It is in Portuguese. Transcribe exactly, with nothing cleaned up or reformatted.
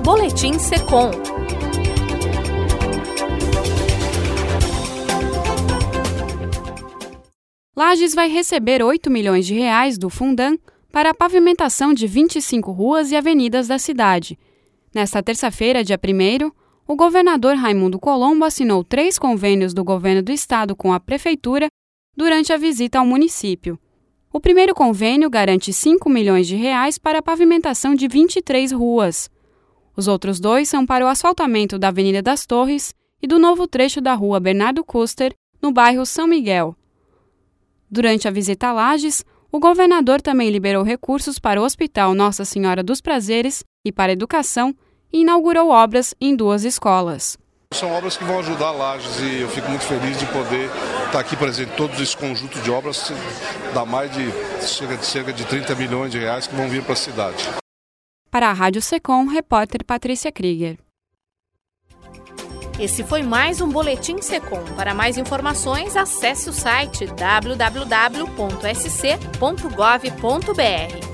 Boletim Secom. Lages vai receber oito milhões de reais do Fundan para a pavimentação de vinte e cinco ruas e avenidas da cidade. Nesta terça-feira, dia primeiro, o governador Raimundo Colombo assinou três convênios do governo do estado com a prefeitura durante a visita ao município. O primeiro convênio garante cinco milhões de reais para a pavimentação de vinte e três ruas. Os outros dois são para o asfaltamento da Avenida das Torres e do novo trecho da Rua Bernardo Custer, no bairro São Miguel. Durante a visita a Lages, o governador também liberou recursos para o Hospital Nossa Senhora dos Prazeres e para a educação e inaugurou obras em duas escolas. São obras que vão ajudar Lages e eu fico muito feliz de poder estar aqui presente em todo esse conjunto de obras, dá mais de cerca, de cerca de trinta milhões de reais que vão vir para a cidade. Para a Rádio Secom, repórter Patrícia Krieger. Esse foi mais um Boletim Secom. Para mais informações, acesse o site w w w ponto s c ponto gov ponto b r.